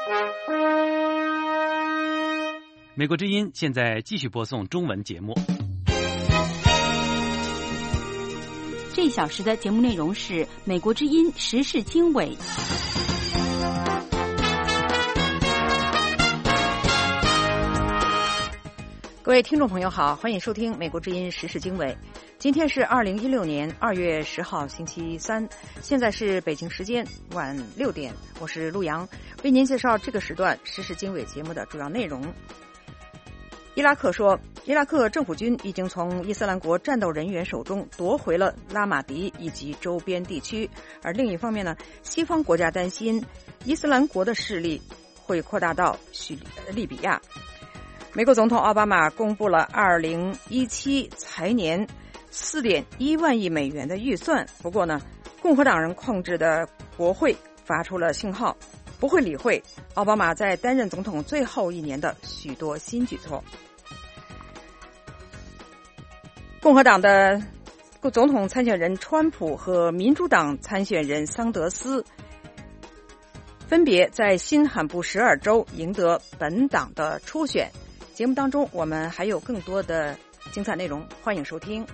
美国之音现在继续播送中文节目。 这一小时的节目内容是美国之音时事经纬。 各位听众朋友好，欢迎收听美国之音时事经纬。今天是2016年2月10号星期三，现在是北京时间晚6点，我是陆阳，为您介绍这个时段时事经纬节目的主要内容。伊拉克说，伊拉克政府军已经从伊斯兰国战斗人员手中夺回了拉马迪以及周边地区。而另一方面呢，西方国家担心伊斯兰国的势力会扩大到利比亚。美国总统奥巴马公布了2017财年4.1万亿美元的预算，不过呢，共和党人控制的国会发出了信号，不会理会奥巴马在担任总统最后一年的许多新举措。共和党的总统参选人川普和民主党参选人桑德斯分别在新罕布什尔州赢得本党的初选。节目当中我们还有更多的精彩内容，欢迎收听。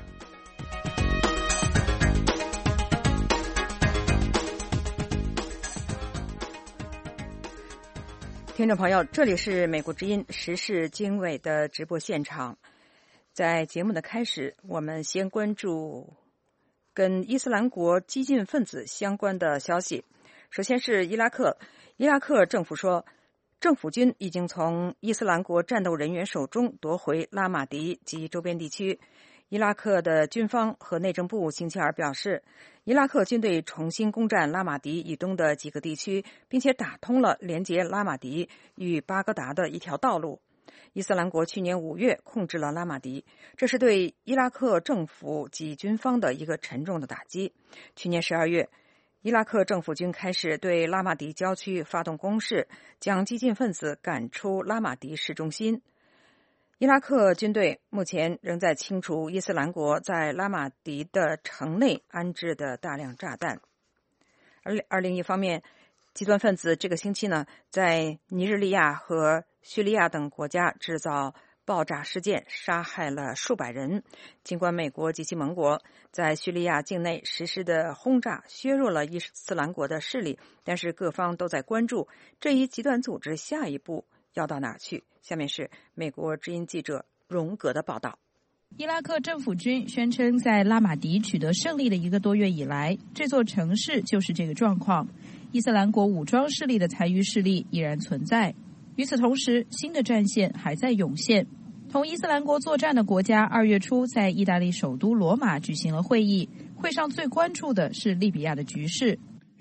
听众朋友，这里是美国之音时事经纬的直播现场。在节目的开始，我们先关注跟伊斯兰国激进分子相关的消息。首先是伊拉克政府说，政府军已经从伊斯兰国战斗人员手中夺回拉马迪及周边地区。伊拉克的军方和内政部星期二表示，伊拉克军队重新攻占拉马迪以东的几个地区，并且打通了连接拉马迪与巴格达的一条道路。伊斯兰国去年5月控制了拉马迪，这是对伊拉克政府及军方的一个沉重的打击。去年12月，伊拉克政府军开始对拉马迪郊区发动攻势，将激进分子赶出拉马迪市中心。伊拉克军队目前仍在清除伊斯兰国在拉马迪的城内安置的大量炸弹。而另一方面，极端分子这个星期呢，在尼日利亚和叙利亚等国家制造爆炸事件，杀害了数百人。尽管美国及其盟国在叙利亚境内实施的轰炸削弱了伊斯兰国的势力，但是各方都在关注这一极端组织下一步要到哪去。下面是美国之音记者荣格的报道。 伊拉克政府军宣称，在拉马迪取得胜利的1个多月以来，这座城市就是这个状况。伊斯兰国武装势力的残余势力依然存在。与此同时，新的战线还在涌现。同伊斯兰国作战的国家2月初在意大利首都罗马举行了会议，会上最关注的是利比亚的局势。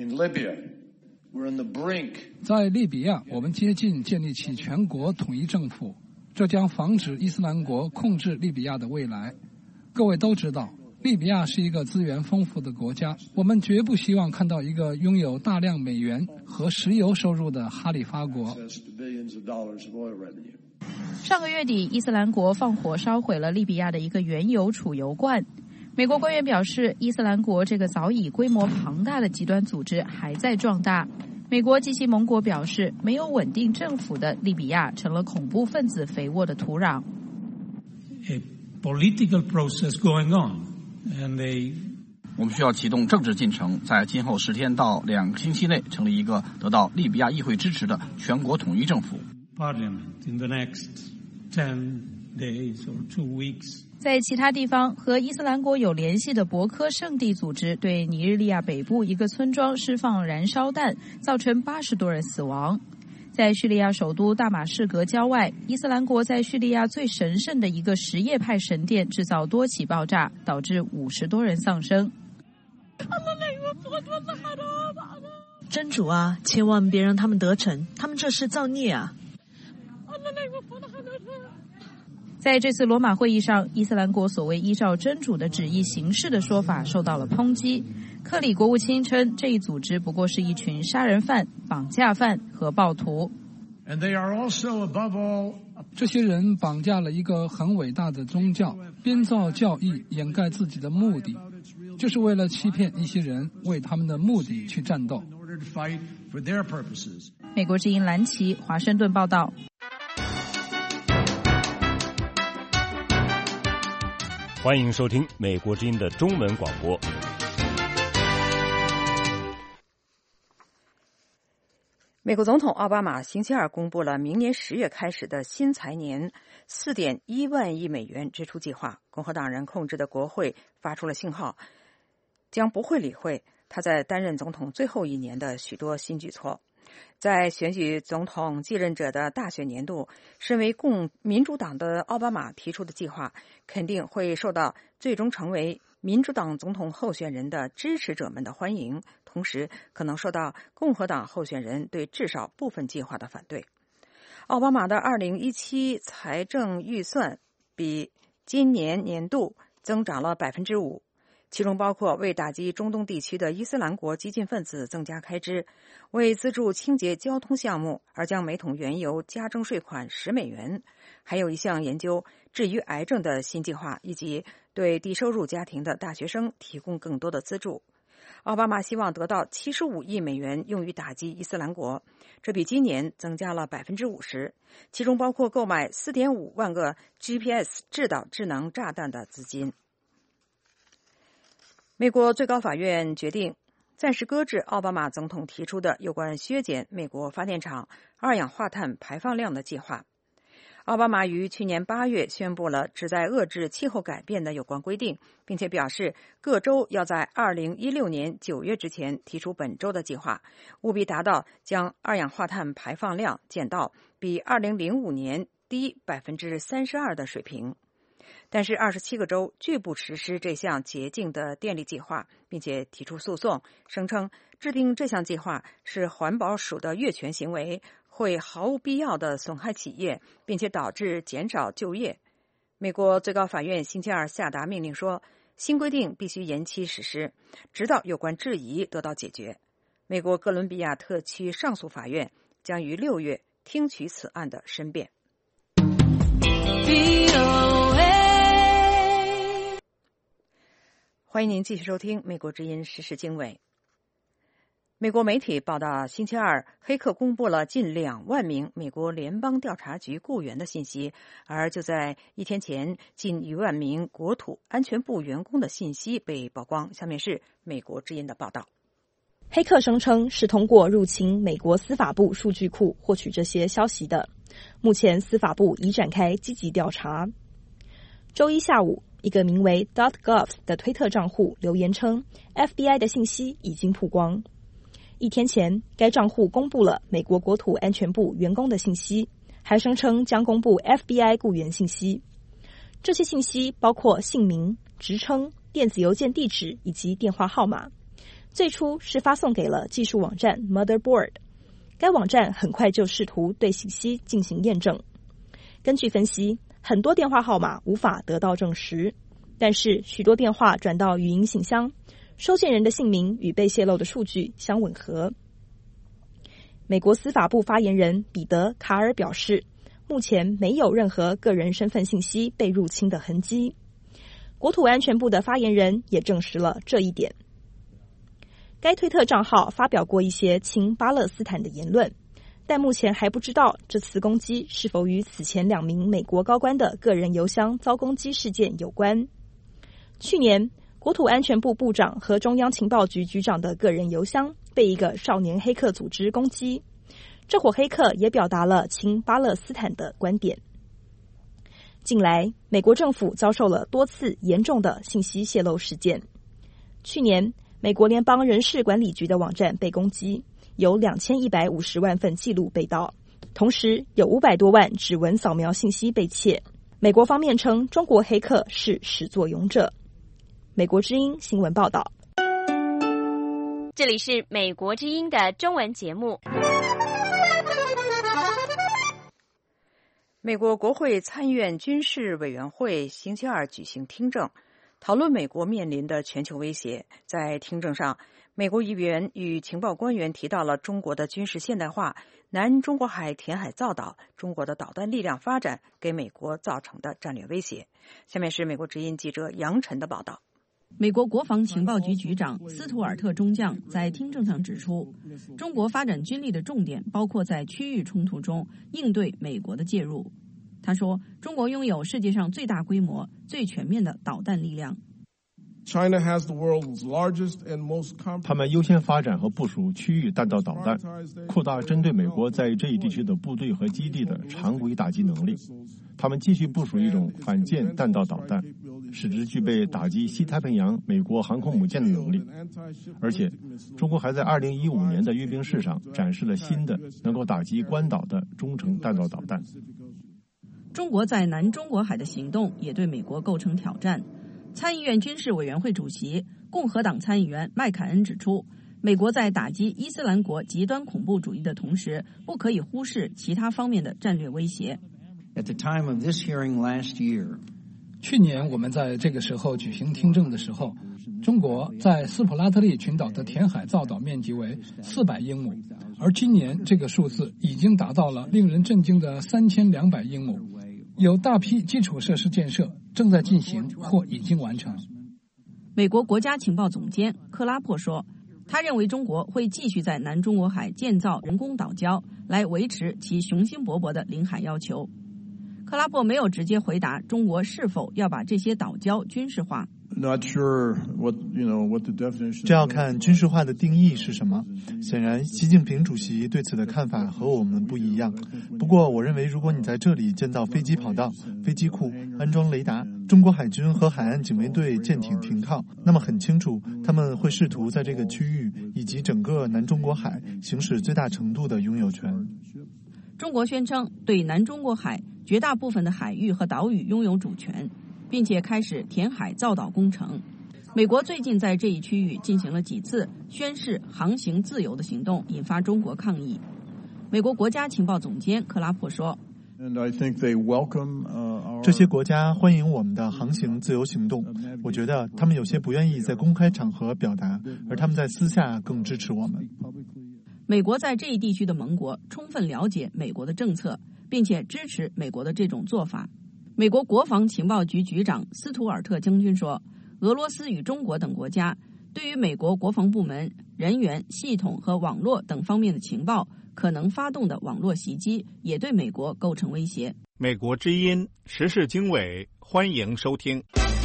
在利比亚，我们接近建立起全国统一政府，这将防止伊斯兰国控制利比亚的未来。各位都知道，利比亚是一个资源丰富的国家，我们绝不希望看到一个拥有大量美元和石油收入的哈里发国。 上个月底，伊斯兰国放火烧毁了利比亚的一个原油储油罐。美国官员表示，伊斯兰国这个早已规模庞大的极端组织还在壮大。美国及其盟国表示，没有稳定政府的利比亚成了恐怖分子肥沃的土壤。 Political process going on, and 我们需要启动政治进程，在今后10天到2个星期内成立一个得到利比亚议会支持的全国统一政府。 Parliament in the next 10 days or 2 weeks. 在其他地方，和伊斯兰国有联系的博科圣地组织对尼日利亚北部一个村庄释放燃烧弹，造成80多人死亡。在叙利亚首都大马士革郊外，伊斯兰国在叙利亚最神圣的一个什叶派神殿制造多起爆炸，导致50多人丧生。 真主啊，千万别让他们得逞，他们这是造孽啊！ 在这次罗马会议上，伊斯兰国所谓依照真主的旨意行事的说法受到了抨击。克里国务卿称，这一组织不过是一群杀人犯、绑架犯和暴徒。 这些人绑架了一个很伟大的宗教，编造教义掩盖自己的目的，就是为了欺骗一些人为他们的目的去战斗。 美国之音蓝旗华盛顿报道。 欢迎收听美国之音的中文广播。 美国总统奥巴马星期二公布了明年10月开始的新财年4.1万亿美元支出计划。共和党人控制的国会发出了信号，将不会理会他在担任总统最后一年的许多新举措。在选举总统继任者的大选年度，身为民主党的奥巴马提出的计划肯定会受到最终成为民主党总统候选人的支持者们的欢迎，同时可能受到共和党候选人对至少部分计划的反对。奥巴马的2017财政预算比今年年度增长了 5%， 其中包括为打击中东地区的伊斯兰国激进分子增加开支，为资助清洁交通项目而将每桶原油加征税款10美元，还有一项研究治愈癌症的新计划，以及对低收入家庭的大学生提供更多的资助。奥巴马希望得到75亿美元用于打击伊斯兰国，这比今年增加了 50%， 其中包括购买 4.5 万个 GPS 制导智能炸弹的资金。美国最高法院决定暂时搁置奥巴马总统提出的有关削减美国发电厂二氧化碳排放量的计划。奥巴马于去年8月宣布了旨在遏制气候改变的有关规定，并且表示各州要在2016年9月之前提出本周的计划，务必达到将二氧化碳排放量减到比2005年低 32% 的水平。但是27个州拒不实施这项洁净的电力计划，并且提出诉讼，声称制定这项计划是环保署的越权行为，会毫无必要的损害企业，并且导致减少就业。美国最高法院星期二下达命令说，新规定必须延期实施，直到有关质疑得到解决。美国哥伦比亚特区上诉法院将于6月听取此案的申辩。欢迎您继续收听美国之音时事经纬。美国媒体报道，星期二黑客公布了近2万名美国联邦调查局雇员的信息，而就在一天前，近1万名国土安全部员工的信息被曝光。下面是美国之音的报道。 黑客声称是通过入侵美国司法部数据库获取这些消息的，目前司法部已展开积极调查。周一下午，一个名为 .gov 的推特账户留言称 FBI 的信息已经曝光。一天前，该账户公布了美国国土安全部员工的信息，还声称将公布 FBI 雇员信息。这些信息包括姓名、职称、电子邮件地址以及电话号码。最初是发送给了技术网站 Motherboard， 该网站很快就试图对信息进行验证。根据分析，很多电话号码无法得到证实，但是许多电话转到语音信箱，收件人的姓名与被泄露的数据相吻合。美国司法部发言人彼得·卡尔表示，目前没有任何个人身份信息被入侵的痕迹。国土安全部的发言人也证实了这一点。该推特账号发表过一些亲巴勒斯坦的言论，但目前还不知道这次攻击是否与此前2名美国高官的个人邮箱遭攻击事件有关。去年，国土安全部部长和中央情报局局长的个人邮箱被一个少年黑客组织攻击，这伙黑客也表达了亲巴勒斯坦的观点。近来，美国政府遭受了多次严重的信息泄露事件。去年，美国联邦人事管理局的网站被攻击，有2150万份记录被盗，同时有500多万指纹扫描信息被窃。美国方面称中国黑客是始作俑者。美国之音新闻报道。 这里是美国之音的中文节目。 美国国会参院军事委员会星期二举行听证，讨论美国面临的全球威胁。在听证上，美国议员与情报官员提到了中国的军事现代化、南中国海填海造岛、中国的导弹力量发展给美国造成的战略威胁。下面是美国之音记者杨晨的报道。 美国国防情报局局长斯图尔特中将在听证上指出，中国发展军力的重点包括在区域冲突中应对美国的介入。他说，中国拥有世界上最大规模、最全面的导弹力量。 他们优先发展和部署区域弹道导弹，扩大针对美国在这一地区的部队和基地的常规打击能力。他们继续部署一种反舰弹道导弹，使之具备打击西太平洋美国航空母舰的能力。而且，中国还在2015年的阅兵式上展示了新的能够打击关岛的中程弹道导弹。 中国在南中国海的行动也对美国构成挑战。参议院军事委员会主席、共和党参议员麦凯恩指出，美国在打击伊斯兰国极端恐怖主义的同时，不可以忽视其他方面的战略威胁。 去年我们在这个时候举行听证的时候，中国在斯普拉特利群岛的填海造岛面积为400英亩，而今年这个数字已经达到了令人震惊的3200英亩。有大批基础设施建设正在进行或已经完成。 美国国家情报总监克拉珀说，他认为中国会继续在南中国海建造人工岛礁，来维持其雄心勃勃的领海要求。克拉珀没有直接回答中国是否要把这些岛礁军事化。 这要看军事化的定义是什么。显然，习近平主席对此的看法和我们不一样。不过，我认为如果你在这里建造飞机跑道、飞机库、安装雷达，中国海军和海岸警卫队舰艇停靠，那么很清楚，他们会试图在这个区域以及整个南中国海行使最大程度的拥有权。 中国宣称对南中国海绝大部分的海域和岛屿拥有主权，并且开始填海造岛工程。美国最近在这一区域进行了几次宣示航行自由的行动，引发中国抗议。美国国家情报总监克拉珀说， 这些国家欢迎我们的航行自由行动。我觉得他们有些不愿意在公开场合表达，而他们在私下更支持我们。 美国在这一地区的盟国充分了解美国的政策，并且支持美国的这种做法。美国国防情报局局长斯图尔特将军说，俄罗斯与中国等国家对于美国国防部门人员、系统和网络等方面的情报可能发动的网络袭击，也对美国构成威胁。 美国之音时事经纬，欢迎收听。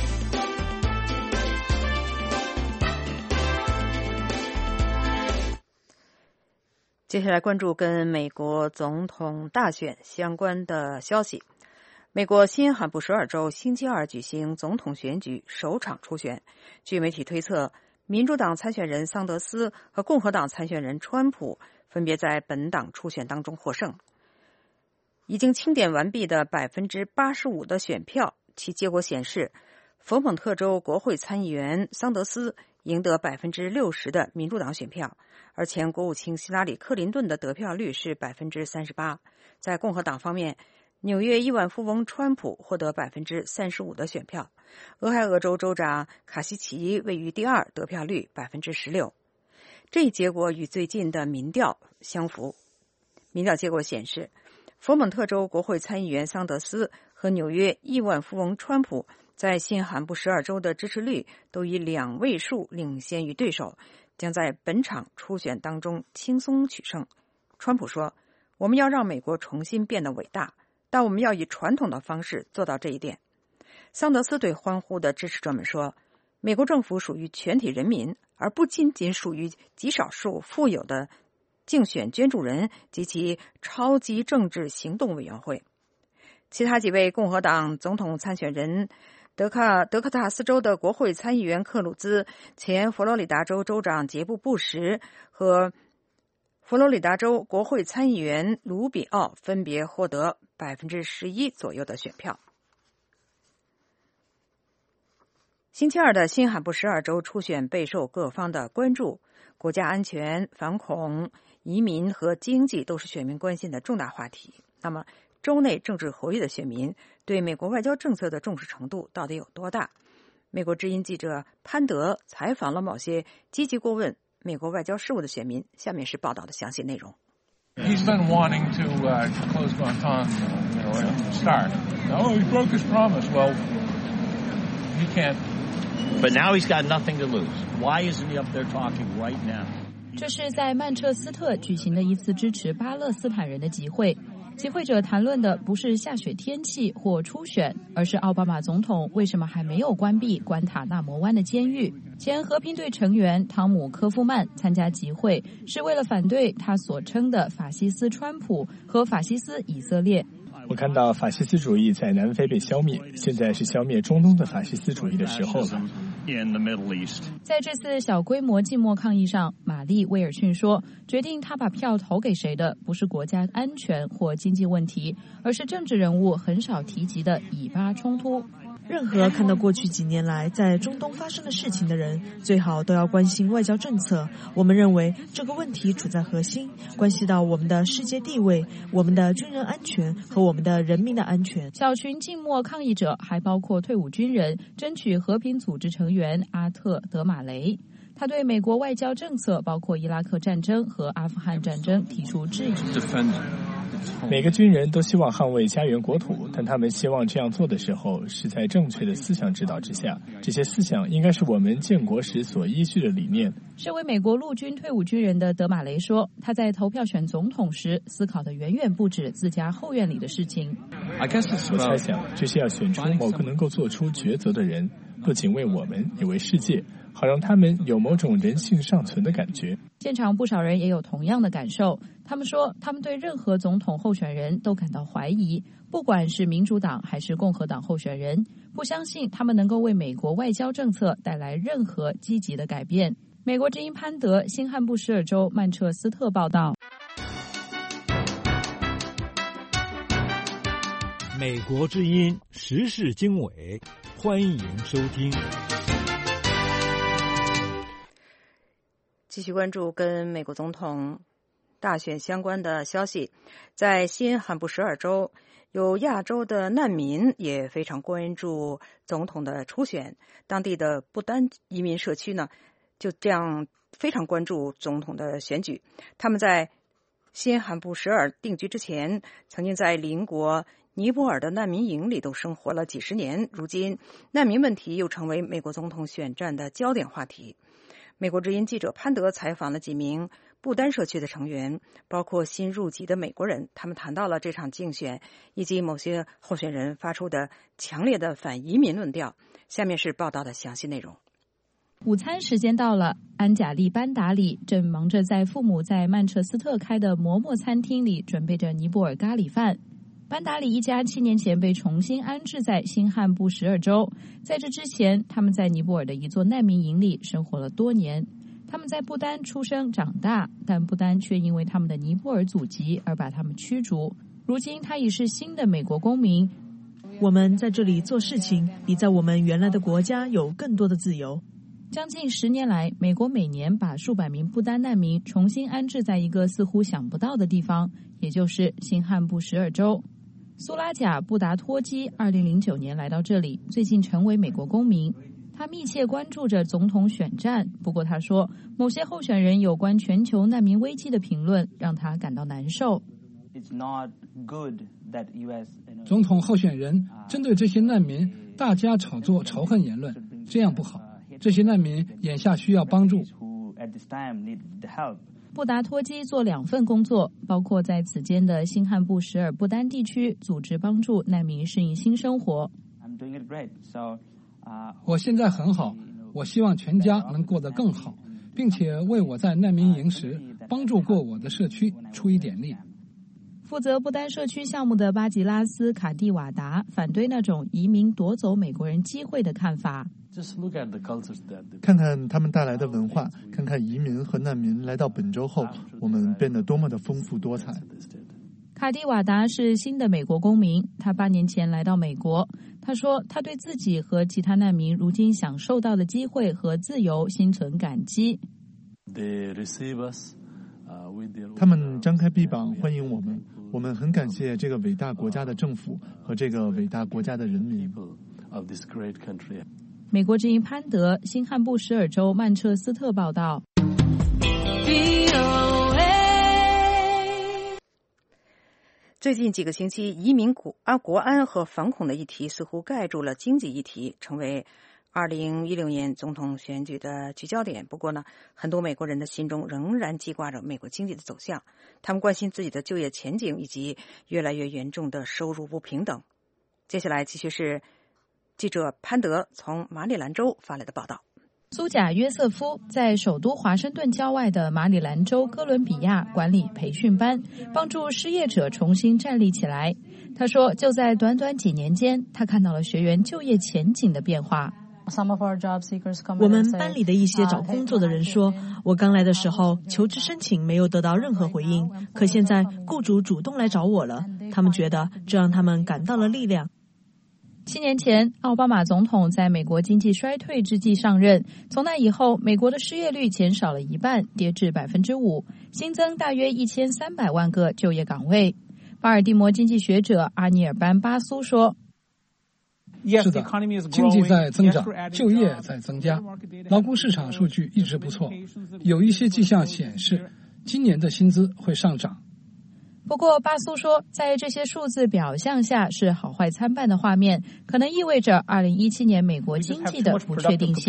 接下来关注跟美国总统大选相关的消息。美国新罕布什尔州星期二举行总统选举首场初选，据媒体推测，民主党参选人桑德斯和共和党参选人川普分别在本党初选当中获胜。已经清点完毕的 85% 的选票，其结果显示，佛蒙特州国会参议员桑德斯赢得 60% 的民主党选票，而前国务卿希拉里·克林顿的得票率是 38%。在共和党方面，纽约亿万富翁川普获得 35% 的选票，俄亥俄州州长卡西奇位于第二，得票率 16%。这一结果与最近的民调相符。民调结果显示，佛蒙特州国会参议员桑德斯和纽约亿万富翁川普在新罕布什尔州的支持率都以2位数领先于对手，将在本场初选当中轻松取胜。川普说，我们要让美国重新变得伟大，但我们要以传统的方式做到这一点。桑德斯对欢呼的支持者们说，美国政府属于全体人民，而不仅仅属于极少数富有的竞选捐助人及其超级政治行动委员会。其他几位共和党总统参选人，德克塔斯州的国会参议员克鲁兹、前佛罗里达州州长杰布·布什和佛罗里达州国会参议员卢比奥分别获得 11% 左右的选票。星期二的新罕布什尔州初选备受各方的关注，国家安全、反恐、移民和经济都是选民关心的重大话题。那么，州内政治活跃的选民对美国外交政策的重视程度到底有多大？美国之音记者潘德采访了某些积极过问美国外交事务的选民，下面是报道的详细内容。 He's been wanting to close Guantanamo, and start. No, he broke his promise. Well, he can't But now he's got nothing to lose. Why isn't he up there talking right now? 这是在曼彻斯特举行的一次支持巴勒斯坦人的集会。集会者谈论的不是下雪天气或初选，而是奥巴马总统为什么还没有关闭关塔那摩湾的监狱。前和平队成员汤姆·科夫曼参加集会是为了反对他所称的法西斯川普和法西斯以色列。 我看到法西斯主义在南非被消灭，现在是消灭中东的法西斯主义的时候了。 在这次小规模静默抗议上，玛丽·威尔逊说，决定他把票投给谁的不是国家安全或经济问题，而是政治人物很少提及的以巴冲突。 任何看到过去几年来在中东发生的事情的人，最好都要关心外交政策。我们认为这个问题处在核心，关系到我们的世界地位、我们的军人安全和我们的人民的安全。 小群静默抗议者还包括退伍军人、争取和平组织成员阿特·德马雷。他对美国外交政策，包括伊拉克战争和阿富汗战争提出质疑。 每个军人都希望捍卫家园国土，但他们希望这样做的时候是在正确的思想指导之下，这些思想应该是我们建国时所依据的理念。 身为美国陆军退伍军人的德马雷说，他在投票选总统时思考的远远不止自家后院里的事情。 我猜想这是要选出某个能够做出抉择的人，不仅为我们，也为世界，好让他们有某种人性尚存的感觉。 现场不少人也有同样的感受，他们说他们对任何总统候选人都感到怀疑，不管是民主党还是共和党候选人，不相信他们能够为美国外交政策带来任何积极的改变。美国之音潘德，新罕布什尔州曼彻斯特报道。 美国之音时事经纬，欢迎收听。 继续关注跟美国总统大选相关的消息。在新罕布什尔州，有亚洲的难民也非常关注总统的初选。当地的不丹移民社区呢，就这样非常关注总统的选举。他们在新罕布什尔定居之前，曾经在邻国尼泊尔的难民营里都生活了几十年。如今，难民问题又成为美国总统选战的焦点话题。美国之音记者潘德采访了几名不丹社区的成员，包括新入籍的美国人，他们谈到了这场竞选以及某些候选人发出的强烈的反移民论调。下面是报道的详细内容。 午餐时间到了，安贾利·班达里正忙着在父母在曼彻斯特开的馍馍餐厅里准备着尼泊尔咖喱饭。班达里一家7年前被重新安置在新罕布什尔州，在这之前，他们在尼泊尔的一座难民营里生活了多年。他们在不丹出生长大，但不丹却因为他们的尼泊尔祖籍而把他们驱逐。如今他已是新的美国公民。 我们在这里做事情，比在我们原来的国家有更多的自由。 将近10年来，美国每年把数百名不丹难民重新安置在一个似乎想不到的地方，也就是新罕布什尔州。苏拉贾·布达托基2009年来到这里，最近成为美国公民。他密切关注着总统选战，不过他说，某些候选人有关全球难民危机的评论让他感到难受。 总统候选人针对这些难民大加炒作仇恨言论，这样不好。这些难民眼下需要帮助。 布达托基做2份工作，包括在此间的新罕布什尔不丹地区组织帮助难民适应新生活。 我现在很好，我希望全家能过得更好，并且为我在难民营时帮助过我的社区出一点力。 负责不丹社区项目的巴吉拉斯·卡蒂瓦达反对那种移民夺走美国人机会的看法。 看看他们带来的文化，看看移民和难民来到本州后，我们变得多么的丰富多彩。 卡蒂瓦达是新的美国公民，他8年前来到美国。他说，他对自己和其他难民如今享受到的机会和自由心存感激。 他们张开臂膀欢迎我们，我们很感谢这个伟大国家的政府和这个伟大国家的人民。 美国之音潘德，新罕布什尔州曼彻斯特报道。 最近几个星期，移民国安和反恐的议题似乎盖住了经济议题，成为 2016年总统选举的聚焦点。不过呢，很多美国人的心中仍然记挂着美国经济的走向，他们关心自己的就业前景以及越来越严重的收入不平等。接下来继续是记者潘德从马里兰州发来的报道。 苏贾约瑟夫在首都华盛顿郊外的马里兰州哥伦比亚管理培训班，帮助失业者重新站立起来。他说，就在短短几年间，他看到了学员就业前景的变化。 我们班里的一些找工作的人说，我刚来的时候求职申请没有得到任何回应，可现在雇主主动来找我了，他们觉得这让他们感到了力量。 7年前，奥巴马总统在美国经济衰退之际上任，从那以后，美国的失业率减少了一半，跌至 5%， 新增大约1300万个就业岗位。巴尔的摩经济学者阿尼尔班巴苏说， 是的，经济在增长，就业在增加，劳工市场数据一直不错，有一些迹象显示今年的薪资会上涨。 不过巴苏说，在这些数字表象下是好坏参半的画面，可能意味着2017年美国经济的不确定性。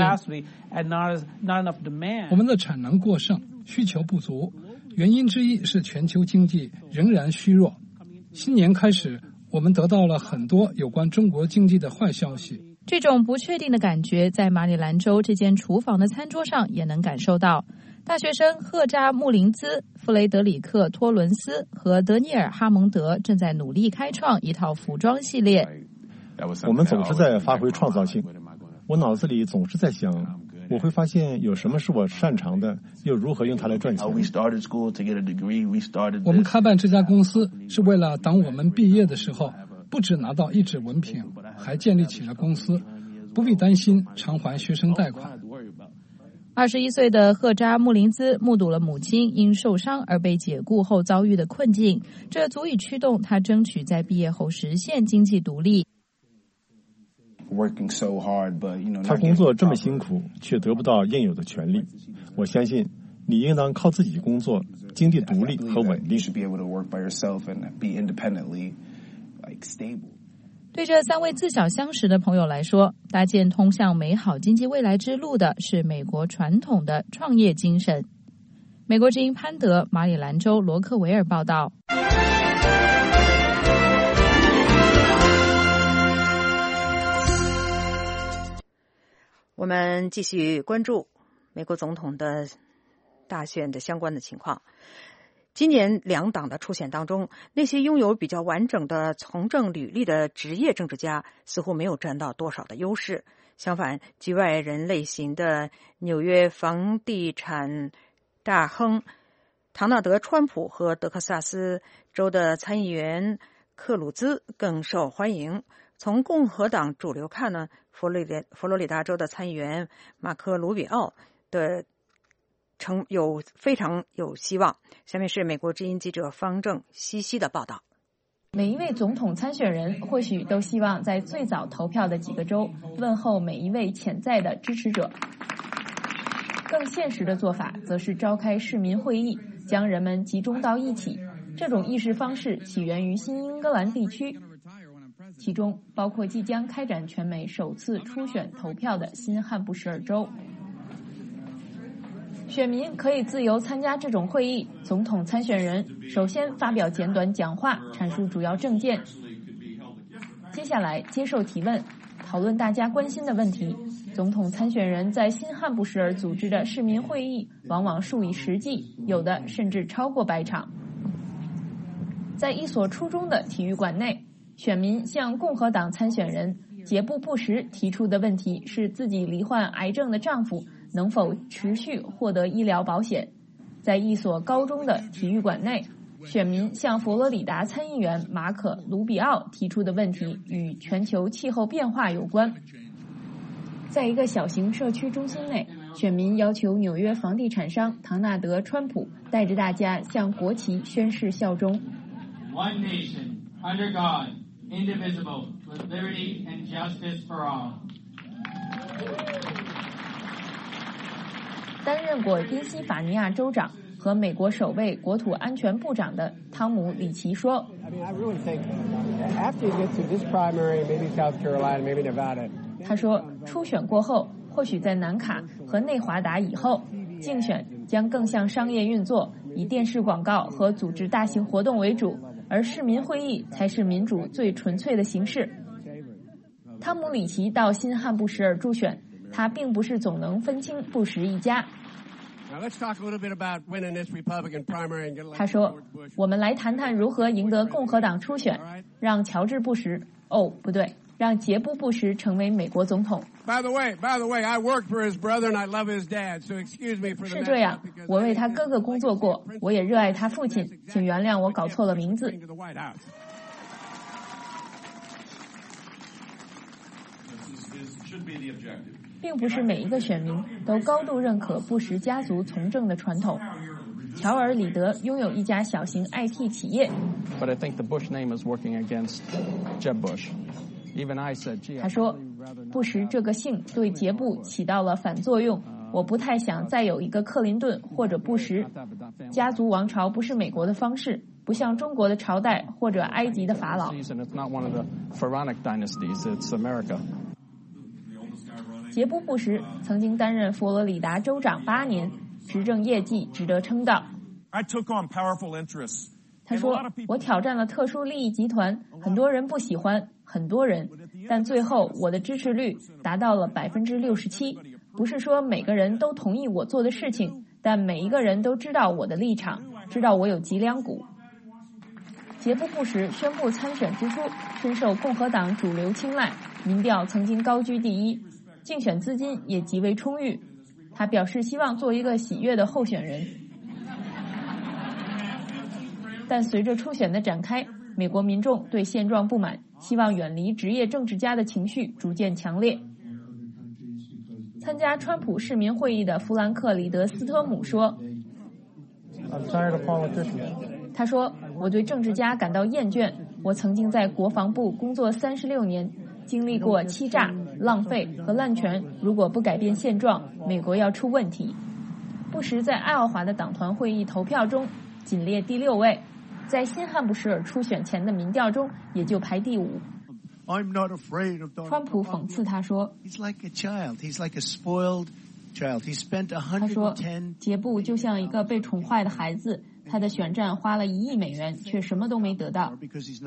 我们的产能过剩，需求不足，原因之一是全球经济仍然虚弱。新年开始，我们得到了很多有关中国经济的坏消息。 这种不确定的感觉在马里兰州这间厨房的餐桌上也能感受到。大学生赫扎穆林兹、弗雷德里克·托伦斯和德尼尔·哈蒙德正在努力开创一套服装系列。 我们总是在发挥创造性，我脑子里总是在想，我会发现有什么是我擅长的，又如何用它来赚钱。 我们开办这家公司是为了当我们毕业的时候，不只拿到一纸文凭，还建立起了公司，不必担心偿还学生贷款。 21岁的赫扎穆林兹目睹了母亲因受伤而被解雇后遭遇的困境，这足以驱动他争取在毕业后实现经济独立。 他工作这么辛苦，却得不到应有的权利。我相信你应当靠自己工作，经济独立和稳定。 对这3位自小相识的朋友来说，搭建通向美好经济未来之路的是美国传统的创业精神。美国之音潘德，马里兰州罗克维尔报道。 我们继续关注美国总统的大选的相关的情况。今年两党的初选当中，那些拥有比较完整的从政履历的职业政治家似乎没有占到多少的优势。相反，局外人类型的纽约房地产大亨唐纳德·川普和德克萨斯州的参议员克鲁兹更受欢迎。从共和党主流看呢，佛罗里达州的参议员马克·卢比奥的非常有希望。下面是美国之音记者方正西西的报道。 每一位总统参选人或许都希望在最早投票的几个州问候每一位潜在的支持者。更现实的做法则是召开市民会议，将人们集中到一起。这种议事方式起源于新英格兰地区，其中包括即将开展全美首次初选投票的新罕布什尔州。选民可以自由参加这种会议，总统参选人首先发表简短讲话，阐述主要政见，接下来接受提问，讨论大家关心的问题。总统参选人在新罕布什尔组织的市民会议往往数以十计，有的甚至超过100场。在一所初中的体育馆内，选民向共和党参选人杰布·布什提出的问题是自己罹患癌症的丈夫能否持续获得医疗保险。在一所高中的体育馆内，选民向佛罗里达参议员马可·卢比奥提出的问题与全球气候变化有关。在一个小型社区中心内，选民要求纽约房地产商唐纳德·川普带着大家向国旗宣誓效忠。 One nation, under God, indivisible, with liberty and justice for all. 担任过宾夕法尼亚州长和美国首位国土安全部长的汤姆·里奇说：“他说， 初选过后，或许在南卡和内华达以后，竞选将更像商业运作，以电视广告和组织大型活动为主，而市民会议才是民主最纯粹的形式。汤姆·里奇到新罕布什尔助选，他并不是总能分清布什一家。他说：“我们来谈谈如何赢得共和党初选，让乔治·布什，不对，让杰布·布什成为美国总统。”是这样，我为他哥哥工作过，我也热爱他父亲，请原谅我搞错了名字。并不是每一个选民都高度认可布什家族从政的传统。乔尔·里德拥有一家小型 IT 企业。他说，布什这个姓对杰布起到了反作用，我不太想再有一个克林顿或者布什。家族王朝不是美国的方式，不像中国的朝代或者埃及的法老。杰布·布什曾经担任佛罗里达州长8年，执政业绩值得称道。他说：“我挑战了特殊利益集团，很多人不喜欢，很多人，但最后我的支持率达到了67%。不是说每个人都同意我做的事情，但每一个人都知道我的立场，知道我有脊梁骨。”杰布·布什宣布参选之初，深受共和党主流青睐，民调曾经高居第一。竞选资金也极为充裕，他表示希望做一个喜悦的候选人。但随着初选的展开，美国民众对现状不满，希望远离职业政治家的情绪逐渐强烈。参加川普市民会议的弗兰克·里德斯特姆说：“他说，我对政治家感到厌倦，我曾经在国防部工作36年。经历过欺诈、浪费和滥权，如果不改变现状，美国要出问题。”布什在爱奥华的党团会议投票中仅列第6位，在新罕布什尔初选前的民调中也就排第5。川普讽刺他说：“他说，杰布就像一个被宠坏的孩子，他的选战花了1亿美元，却什么都没得到。”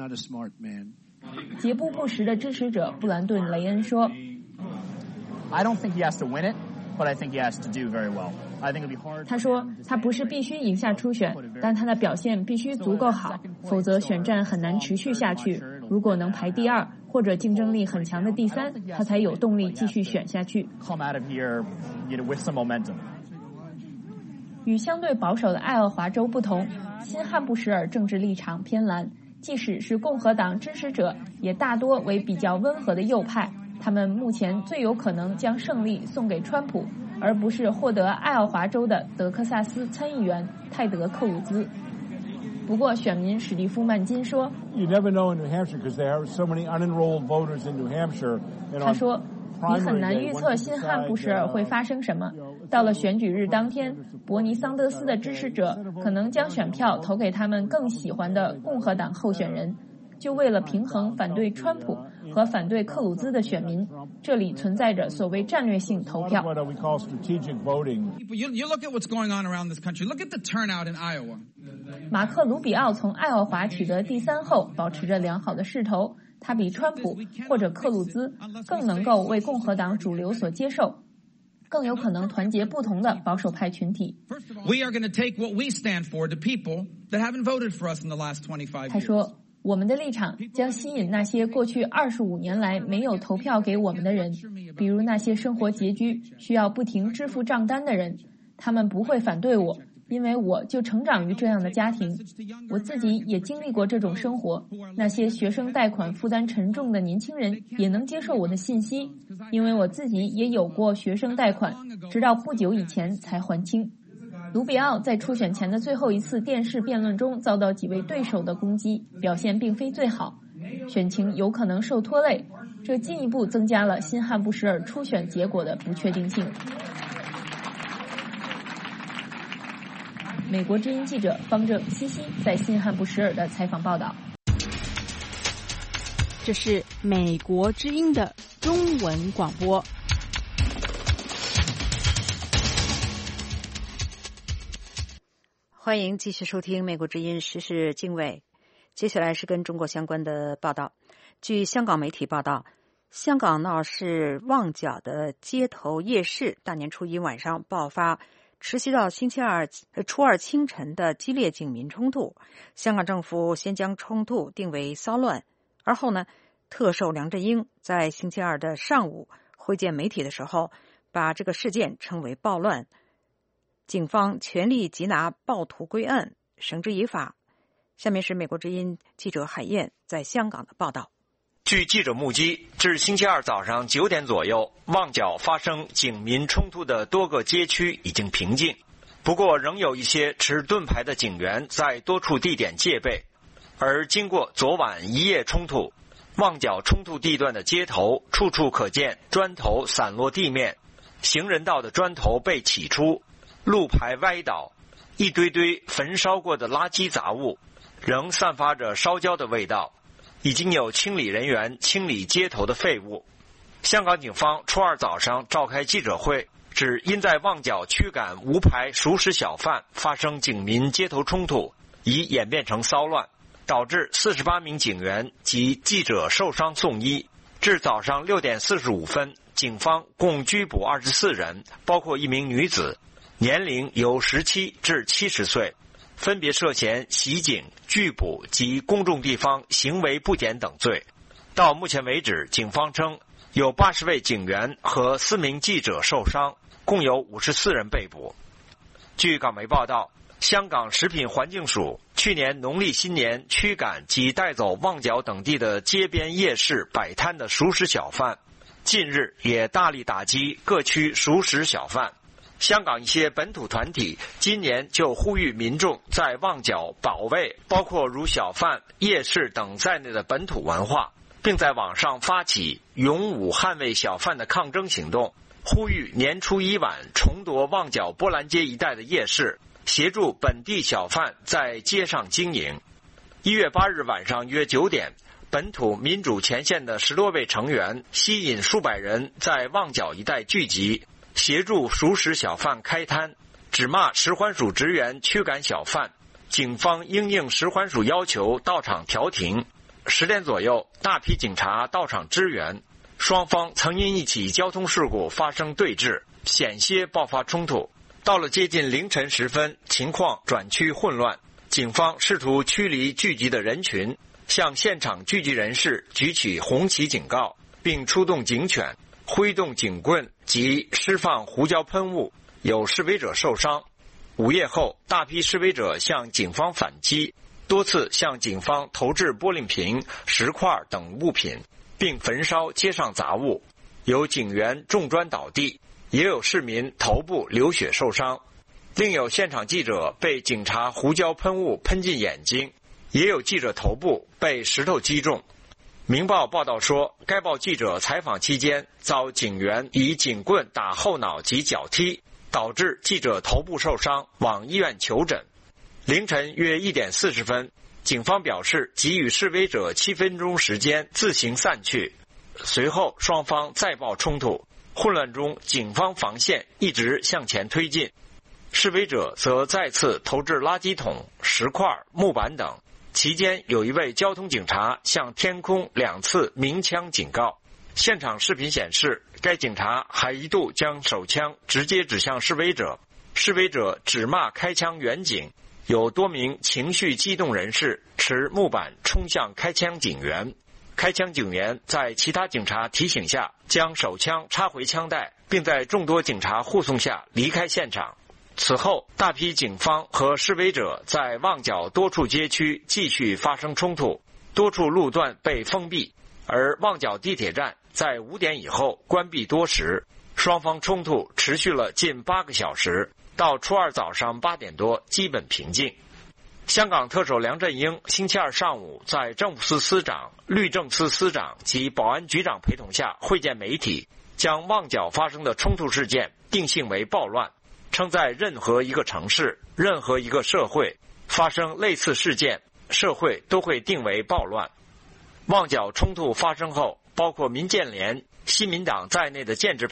杰布·布什的支持者布兰顿·雷恩说：“他说，他不是必须赢下初选，但他的表现必须足够好，否则选战很难持续下去。如果能排第2或者竞争力很强的第3，他才有动力继续选下去。”与相对保守的爱奥华州不同，新罕布什尔政治立场偏蓝。即使是共和党支持者，也大多为比较温和的右派。他们目前最有可能将胜利送给川普，而不是获得爱奥华州的德克萨斯参议员泰德·克鲁兹。不过，选民史蒂夫·曼金说：“他说，你很难预测新罕布什尔会发生什么。到了选举日当天，伯尼·桑德斯的支持者可能将选票投给他们更喜欢的共和党候选人。就为了平衡反对川普和反对克鲁兹的选民，这里存在着所谓战略性投票。”马克·卢比奥从爱奥华取得第3后，保持着良好的势头。他比川普或者克鲁兹更能够为共和党主流所接受，更有可能团结不同的保守派群体。他说，我们的立场将吸引那些过去25年来没有投票给我们的人，比如那些生活拮据、需要不停支付账单的人。他们不会反对我，因为我就成长于这样的家庭，我自己也经历过这种生活。那些学生贷款负担沉重的年轻人也能接受我的信息，因为我自己也有过学生贷款，直到不久以前才还清。卢比奥在初选前的最后一次电视辩论中遭到几位对手的攻击，表现并非最好，选情有可能受拖累，这进一步增加了新罕布什尔初选结果的不确定性。美国之音记者方正、西西在新罕布什尔的采访报道。 这是美国之音的中文广播。 欢迎继续收听美国之音时事经纬。接下来是跟中国相关的报道。据香港媒体报道，香港闹市旺角的街头夜市大年初一晚上爆发，持续到星期初二清晨的激烈警民冲突。香港政府先将冲突定为骚乱，而后呢，特首梁振英在星期二的上午会见媒体的时候，把这个事件称为暴乱。警方全力缉拿暴徒归案，绳之以法。下面是美国之音记者海燕在香港的报道。 据记者目击，至星期二早上9点左右，旺角发生警民冲突的多个街区已经平静，不过仍有一些持盾牌的警员在多处地点戒备。而经过昨晚一夜冲突，旺角冲突地段的街头处处可见砖头散落地面，行人道的砖头被起出，路牌歪倒，一堆堆焚烧过的垃圾杂物仍散发着烧焦的味道，已经有清理人员清理街头的废物。香港警方初二早上召开记者会，指因在旺角驱赶无牌熟食小贩发生警民街头冲突，已演变成骚乱，导致48名警员及记者受伤送医。至早上6点45分，警方共拘捕24人，包括一名女子，年龄由17至70岁，分别涉嫌袭警、拒捕及公众地方行为不检等罪。到目前为止，警方称有80位警员和4名记者受伤，共有54人被捕。据港媒报道，香港食品环境署去年农历新年驱赶及带走旺角等地的街边夜市摆摊的熟食小贩，近日也大力打击各区熟食小贩。香港一些本土团体今年就呼吁民众在旺角保卫包括如小贩、夜市等在内的本土文化，并在网上发起勇武捍卫小贩的抗争行动，呼吁年初一晚重夺旺角波兰街一带的夜市，协助本地小贩在街上经营。1月8日晚上约9点，本土民主前线的10多位成员吸引数百人在旺角一带聚集，协助熟食小贩开摊，指骂食环署职员驱赶小贩，警方因应食环署要求到场调停。10点左右，大批警察到场支援，双方曾因一起交通事故发生对峙，险些爆发冲突。到了接近凌晨时分，情况转趋混乱，警方试图驱离聚集的人群，向现场聚集人士举起红旗警告，并出动警犬，挥动警棍及释放胡椒喷雾，有示威者受伤。午夜后，大批示威者向警方反击，多次向警方投掷玻璃瓶、石块等物品，并焚烧街上杂物，有警员中砖倒地，也有市民头部流血受伤，另有现场记者被警察胡椒喷雾喷进眼睛，也有记者头部被石头击中。明报报道说，该报记者采访期间遭警员以警棍打后脑及脚踢，导致记者头部受伤，往医院求诊。凌晨约1点40分，警方表示给予示威者7分钟时间自行散去。随后双方再爆冲突，混乱中警方防线一直向前推进，示威者则再次投掷垃圾桶、石块、木板等。期间有一位交通警察向天空2次鸣枪警告。现场视频显示，该警察还一度将手枪直接指向示威者，示威者指骂开枪远警，有多名情绪激动人士持木板冲向开枪警员，开枪警员在其他警察提醒下将手枪插回枪袋，并在众多警察护送下离开现场。此后，大批警方和示威者在旺角多处街区继续发生冲突，多处路段被封闭，而旺角地铁站在5点以后关闭多时，双方冲突持续了近8个小时，到初二早上8点多基本平静。香港特首梁振英星期二上午在政务司司长、律政司司长及保安局长陪同下会见媒体，将旺角发生的冲突事件定性为暴乱，称在任何一个城市、任何一个社会发生类似事件，社会都会定为暴乱。旺角冲突发生后，包括民建联、新民党在内的建制派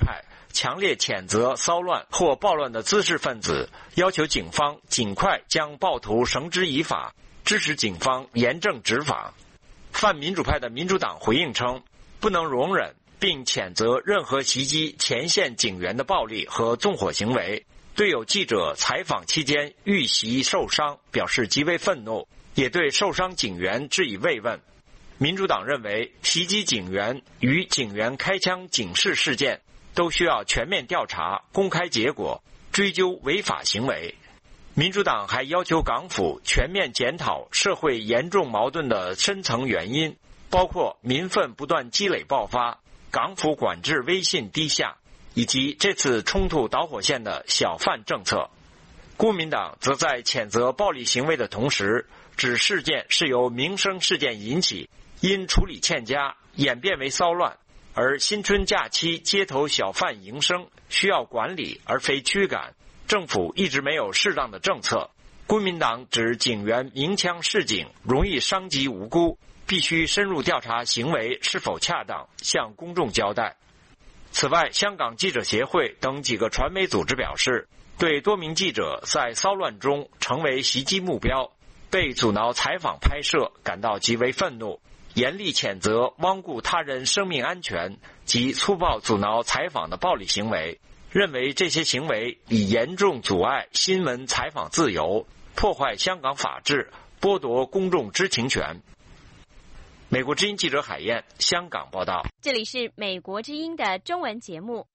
强烈谴责骚乱或暴乱的滋事分子，要求警方尽快将暴徒绳之以法，支持警方严正执法。泛民主派的民主党回应称，不能容忍并谴责任何袭击前线警员的暴力和纵火行为，对有记者采访期间遇袭受伤表示极为愤怒，也对受伤警员致以慰问。民主党认为，袭击警员与警员开枪警示事件都需要全面调查、公开结果，追究违法行为。民主党还要求港府全面检讨社会严重矛盾的深层原因，包括民愤不断积累爆发、港府管制威信低下，以及这次冲突导火线的小贩政策。公民党则在谴责暴力行为的同时，指事件是由民生事件引起，因处理欠佳演变为骚乱，而新春假期街头小贩营生需要管理而非驱赶，政府一直没有适当的政策。公民党指警员鸣枪示警容易伤及无辜，必须深入调查行为是否恰当，向公众交代。此外，香港记者协会等几个传媒组织表示，对多名记者在骚乱中成为袭击目标，被阻挠采访拍摄感到极为愤怒，严厉谴责罔顾他人生命安全及粗暴阻挠采访的暴力行为，认为这些行为已严重阻碍新闻采访自由，破坏香港法治，剥夺公众知情权。美国之音记者海燕，香港报道。 这里是美国之音的中文节目。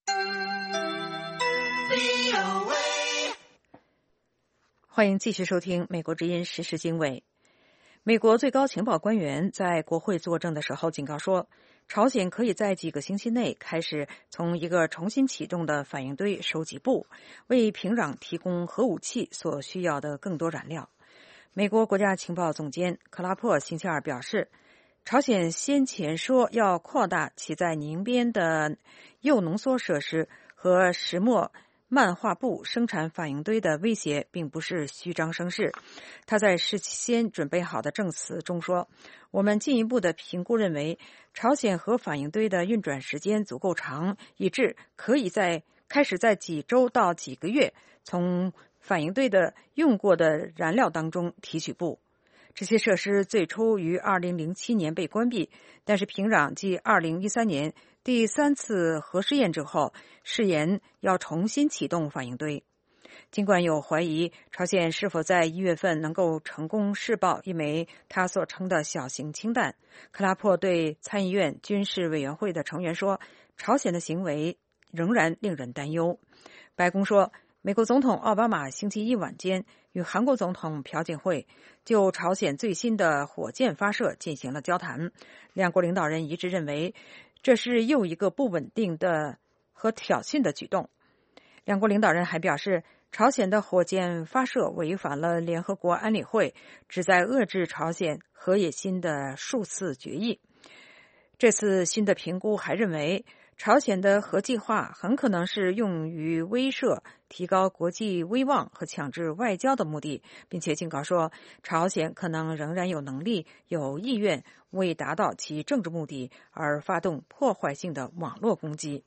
欢迎继续收听美国之音时事经纬。美国最高情报官员在国会作证的时候警告说，朝鲜可以在几个星期内开始从一个重新启动的反应堆收集部，为平壤提供核武器所需要的更多燃料。美国国家情报总监克拉珀星期二表示，朝鲜先前说要扩大其在宁边的铀浓缩设施和石墨漫画布生产反应堆的威胁并不是虚张声势。他在事先准备好的证词中说，我们进一步的评估认为，朝鲜核反应堆的运转时间足够长，以致可以开始在几周到几个月从反应堆的用过的燃料当中提取布。这些设施最初于2007年被关闭，但是平壤继2013年第3次核试验之后，誓言要重新启动反应堆。尽管有怀疑朝鲜是否在1月份能够成功试爆一枚他所称的小型氢弹，克拉珀对参议院军事委员会的成员说，朝鲜的行为仍然令人担忧。白宫说，美国总统奥巴马星期一晚间与韩国总统朴槿惠就朝鲜最新的火箭发射进行了交谈，两国领导人一致认为这是又一个不稳定的和挑衅的举动。两国领导人还表示，朝鲜的火箭发射违反了联合国安理会旨在遏制朝鲜核野心的数次决议。这次新的评估还认为，朝鲜的核计划很可能是用于威慑、提高国际威望和强制外交的目的，并且警告说，朝鲜可能仍然有能力、有意愿为达到其政治目的而发动破坏性的网络攻击。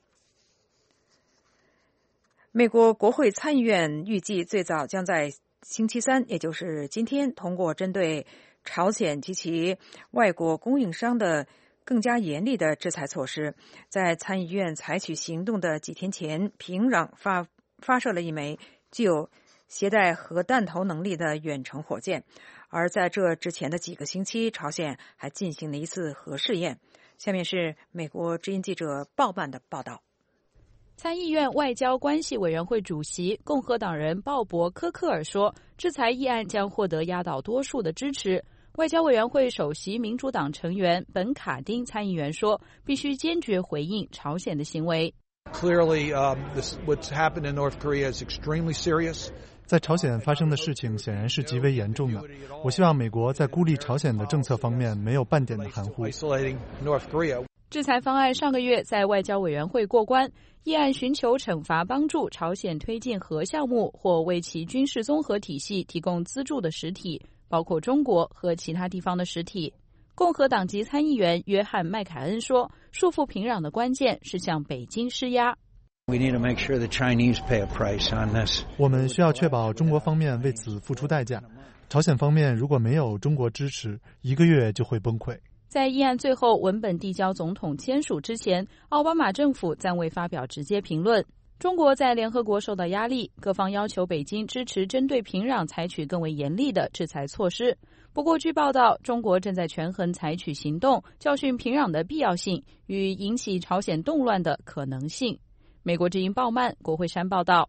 美国国会参议院预计最早将在星期三，也就是今天，通过针对朝鲜及其外国供应商的更加严厉的制裁措施。在参议院采取行动的几天前，平壤发射了一枚具有携带核弹头能力的远程火箭，而在这之前的几个星期，朝鲜还进行了一次核试验。下面是美国之音记者鲍曼的报道。 参议院外交关系委员会主席共和党人鲍勃·科克尔说，制裁议案将获得压倒多数的支持。外交委员会首席民主党成员本卡丁参议员说，必须坚决回应朝鲜的行为。 Clearly, what's happened in North Korea is extremely serious. 在朝鲜发生的事情显然是极为严重的。我希望美国在孤立朝鲜的政策方面没有半点的含糊。 制裁方案上个月在外交委员会过关，议案寻求惩罚帮助朝鲜推进核项目或为其军事综合体系提供资助的实体，包括中国和其他地方的实体。共和党籍参议员约翰·麦凯恩说，束缚平壤的关键是向北京施压。 我们需要确保中国方面为此付出代价。朝鲜方面如果没有中国支持，1个月就会崩溃。 在议案最后文本递交总统签署之前，奥巴马政府暂未发表直接评论。中国在联合国受到压力，各方要求北京支持针对平壤采取更为严厉的制裁措施。不过据报道，中国正在权衡采取行动教训平壤的必要性与引起朝鲜动乱的可能性。美国之音鲍曼、国会山报道。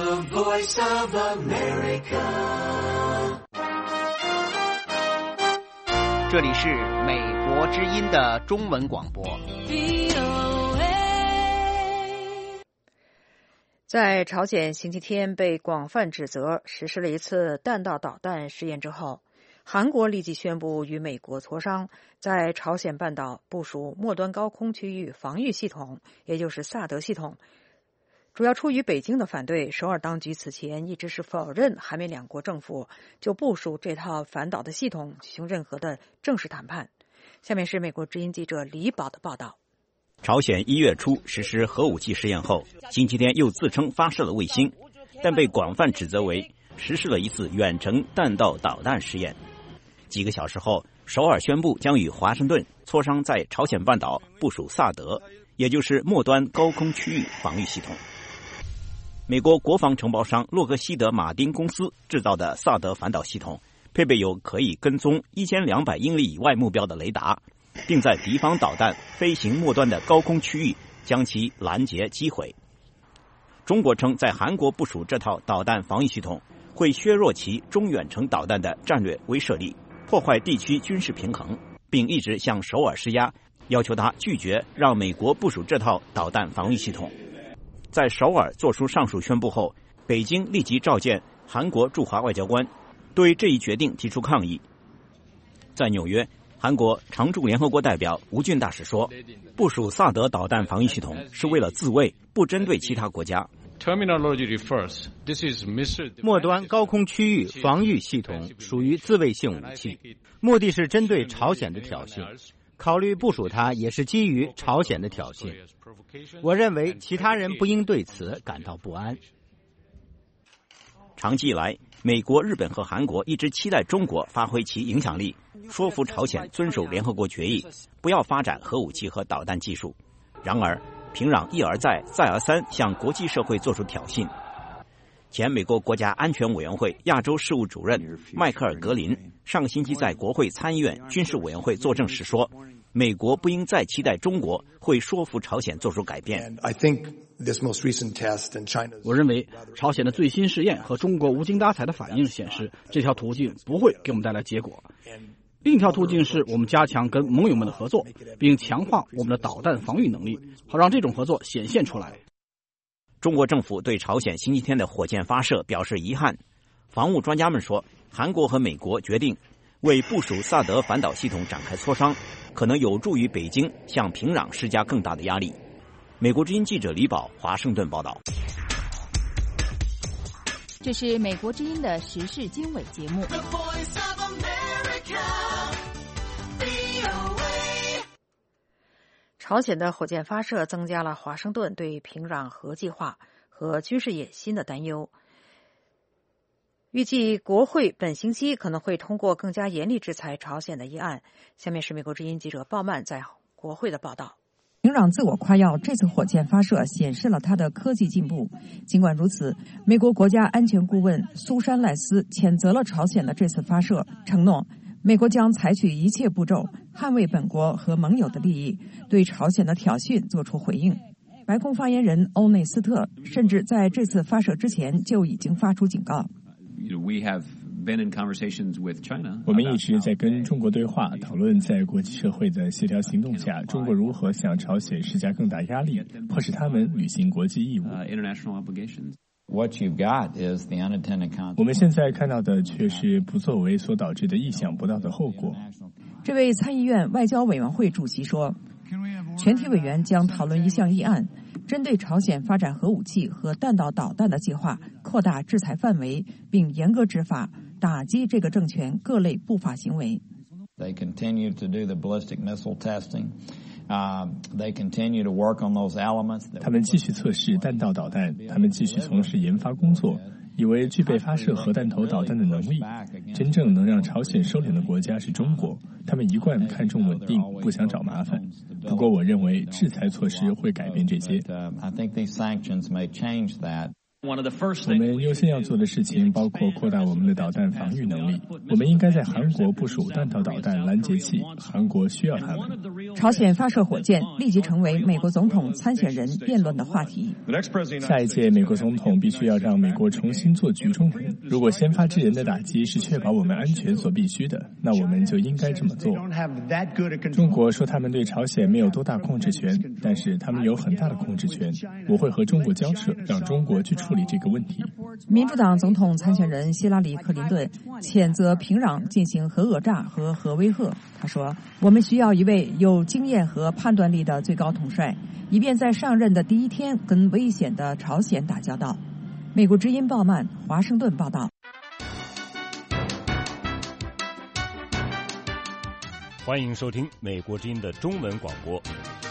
这里是美国之音的中文广播。 在朝鲜星期天被广泛指责实施了一次弹道导弹试验之后，韩国立即宣布与美国磋商，在朝鲜半岛部署末端高空区域防御系统，也就是萨德系统。主要出于北京的反对，首尔当局此前一直是否认韩美两国政府就部署这套反导的系统举行任何的正式谈判。下面是美国之音记者李宝的报道。 朝鲜1月初实施核武器试验后，星期天又自称发射了卫星，但被广泛指责为实施了一次远程弹道导弹试验。几个小时后，首尔宣布将与华盛顿磋商在朝鲜半岛部署萨德，也就是末端高空区域防御系统。美国国防承包商洛克希德马丁公司制造的萨德反导系统配备有可以跟踪1200英里以外目标的雷达，并在敌方导弹飞行末端的高空区域将其拦截击毁。中国称在韩国部署这套导弹防御系统会削弱其中远程导弹的战略威慑力，破坏地区军事平衡，并一直向首尔施压，要求他拒绝让美国部署这套导弹防御系统。在首尔作出上述宣布后，北京立即召见韩国驻华外交官，对这一决定提出抗议。在纽约，韩国常驻联合国代表吴俊大使说，部署萨德导弹防御系统是为了自卫，不针对其他国家。 末端高空区域防御系统属于自卫性武器，目的是针对朝鲜的挑衅，考虑部署它也是基于朝鲜的挑衅。我认为其他人不应对此感到不安。 长期以来，美国、日本和韩国一直期待中国发挥其影响力，说服朝鲜遵守联合国决议，不要发展核武器和导弹技术。然而，平壤一而再、再而三向国际社会作出挑衅。前美国国家安全委员会亚洲事务主任迈克尔·格林上个星期在国会参议院军事委员会作证时说，美国不应再期待中国会说服朝鲜做出改变。 我认为朝鲜的最新试验和中国无精打采的反应显示，这条途径不会给我们带来结果。另一条途径是我们加强跟盟友们的合作，并强化我们的导弹防御能力，好让这种合作显现出来。 中国政府对朝鲜星期天的火箭发射表示遗憾。防务专家们说，韩国和美国决定为部署萨德反导系统展开磋商，可能有助于北京向平壤施加更大的压力。美国之音记者李宝，华盛顿报道。 这是美国之音的时事经纬节目。 朝鲜的火箭发射增加了华盛顿对平壤核计划和军事野心的担忧。预计国会本星期可能会通过更加严厉制裁朝鲜的议案。下面是美国之音记者鲍曼在国会的报道。 平壤自我夸耀，这次火箭发射显示了他的科技进步。尽管如此，美国国家安全顾问苏珊·赖斯谴责了朝鲜的这次发射，承诺美国将采取一切步骤捍卫本国和盟友的利益，对朝鲜的挑衅作出回应。白宫发言人欧内斯特甚至在这次发射之前就已经发出警告。 我们一直在跟中国对话，讨论在国际社会的协调行动下，中国如何向朝鲜施加更大压力，迫使他们履行国际义务。我们现在看到的却是不作为所导致的意想不到的后果。 这位参议院外交委员会主席说，全体委员将讨论一项议案，针对朝鲜发展核武器和弹道导弹的计划扩大制裁范围，并严格执法，打击这个政权各类不法行为。 他们继续测试弹道导弹，他们继续从事研发工作，以为具备发射核弹头导弹的能力。真正能让朝鲜收敛的国家是中国，他们一贯看重稳定，不想找麻烦。不过我认为制裁措施会改变这些。我们优先要做的事情包括扩大我们的导弹防御能力。我们应该在韩国部署弹道导弹拦截器，韩国需要它们。 朝鲜发射火箭立即成为美国总统参选人辩论的话题。 下一届美国总统必须要让美国重新做局中人。如果先发制人的打击是确保我们安全所必须的，那我们就应该这么做。中国说他们对朝鲜没有多大控制权，但是他们有很大的控制权。我会和中国交涉，让中国去处理这个问题。 民主党总统参选人希拉里·克林顿谴责平壤进行核讹诈和核威吓。他说：“我们需要一位有经验和判断力的最高统帅，以便在上任的第一天跟危险的朝鲜打交道。”美国之音鲍曼，华盛顿报道。 欢迎收听美国之音的中文广播。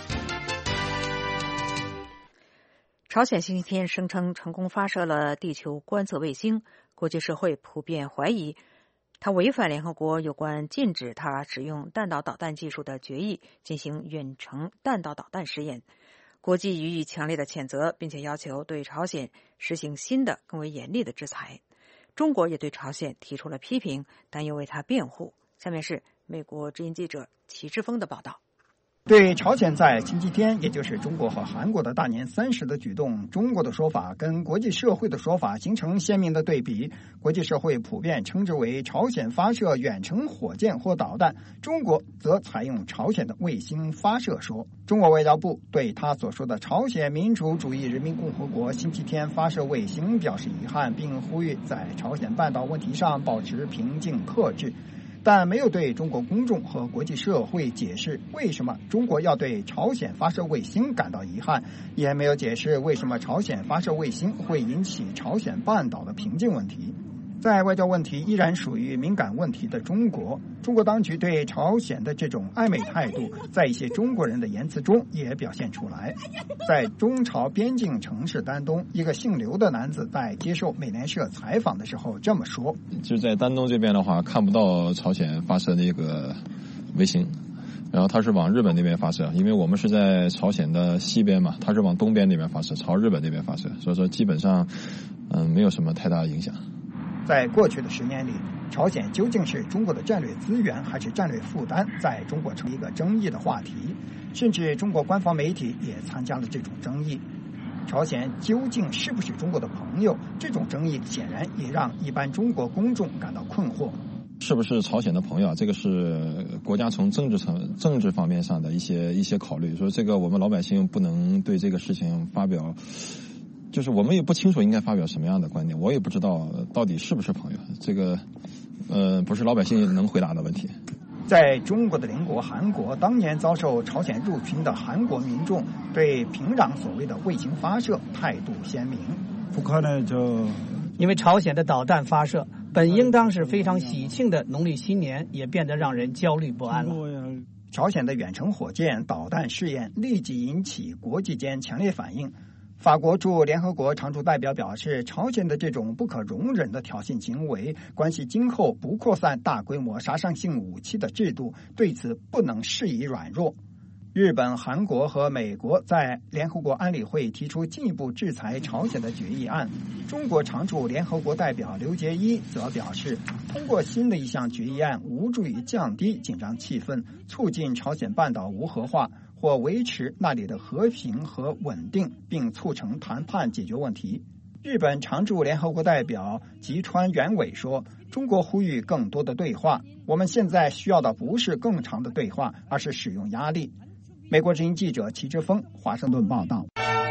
朝鲜星期天声称成功发射了地球观测卫星，国际社会普遍怀疑它违反联合国有关禁止它使用弹道导弹技术的决议进行远程弹道导弹试验。国际予以强烈的谴责，并且要求对朝鲜实行新的更为严厉的制裁。中国也对朝鲜提出了批评，但又为它辩护。下面是美国之音记者齐志峰的报道。 对朝鲜在星期天，也就是中国和韩国的大年30的举动，中国的说法跟国际社会的说法形成鲜明的对比。国际社会普遍称之为朝鲜发射远程火箭或导弹，中国则采用朝鲜的卫星发射说。中国外交部对他所说的朝鲜民主主义人民共和国星期天发射卫星表示遗憾，并呼吁在朝鲜半岛问题上保持平静克制，但没有对中国公众和国际社会解释为什么中国要对朝鲜发射卫星感到遗憾，也没有解释为什么朝鲜发射卫星会引起朝鲜半岛的平静问题。在外交问题依然属于敏感问题的中国当局对朝鲜的这种暧昧态度，在一些中国人的言辞中也表现出来。在中朝边境城市丹东，一个姓刘的男子在接受美联社采访的时候这么说： 就是在丹东这边的话，看不到朝鲜发射那个卫星，然后它是往日本那边发射，因为我们是在朝鲜的西边嘛，它是往东边那边发射，朝日本那边发射，所以说基本上没有什么太大的影响。 在过去的10年里，朝鲜究竟是中国的战略资源还是战略负担，在中国成一个争议的话题，甚至中国官方媒体也参加了这种争议。朝鲜究竟是不是中国的朋友，这种争议显然也让一般中国公众感到困惑。 是不是朝鲜的朋友啊？这个是国家从政治方面上的一些考虑，说这个我们老百姓不能对这个事情发表，就是我们也不清楚应该发表什么样的观点，我也不知道到底是不是朋友，这个不是老百姓能回答的问题。 在中国的邻国韩国，当年遭受朝鲜入侵的韩国民众对平壤所谓的卫星发射态度鲜明。 因为朝鲜的导弹发射本应当是非常喜庆的农历新年，也变得让人焦虑不安了。 朝鲜的远程火箭导弹试验立即引起国际间强烈反应。法国驻联合国常驻代表表示，朝鲜的这种不可容忍的挑衅行为关系今后不扩散大规模杀伤性武器的制度，对此不能示意软弱。日本、韩国和美国在联合国安理会提出进一步制裁朝鲜的决议案。中国常驻联合国代表刘结一则表示，通过新的一项决议案无助于降低紧张气氛，促进朝鲜半岛无核化，或维持那里的和平和稳定，并促成谈判解决问题。日本常驻联合国代表吉川元伟说，中国呼吁更多的对话，我们现在需要的不是更长的对话，而是使用压力。美国之音记者齐志峰，华盛顿报道。